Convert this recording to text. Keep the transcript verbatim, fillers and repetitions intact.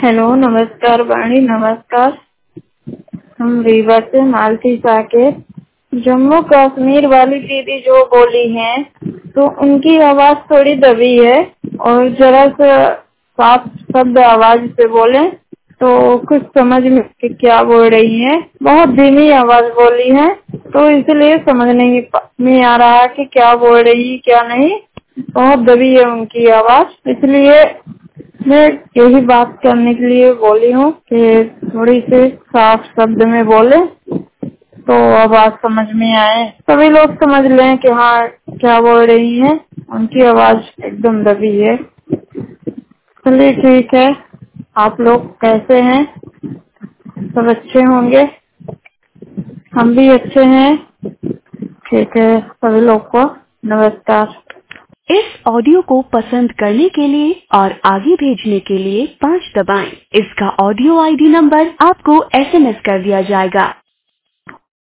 Hello, नमस्कार वाणी, नमस्कार। हम रीवा से मालती साकेत। जम्मू कश्मीर वाली दीदी जो बोली हैं, तो उनकी आवाज थोड़ी दबी है और जरा सा साफ शब्द आवाज से बोले तो कुछ समझ में कि क्या बोल रही हैं। बहुत धीमी आवाज बोली है, तो इसलिए समझ नहीं में आ रहा कि क्या बोल रही है क्या नहीं। बहुत दबी है उनकी आवाज, इसलिए मैं यही बात करने के लिए बोली हूँ कि थोड़ी सी साफ शब्द में बोले तो आवाज समझ में आए, सभी लोग समझ लें कि हाँ क्या बोल रही हैं। उनकी आवाज एकदम दबी है। चलिए ठीक है, आप लोग कैसे हैं? सब अच्छे होंगे, हम भी अच्छे हैं। ठीक है, सभी लोग को नमस्कार। इस ऑडियो को पसंद करने के लिए और आगे भेजने के लिए पाँच दबाएं। इसका ऑडियो आईडी नंबर आपको एसएमएस कर दिया जाएगा।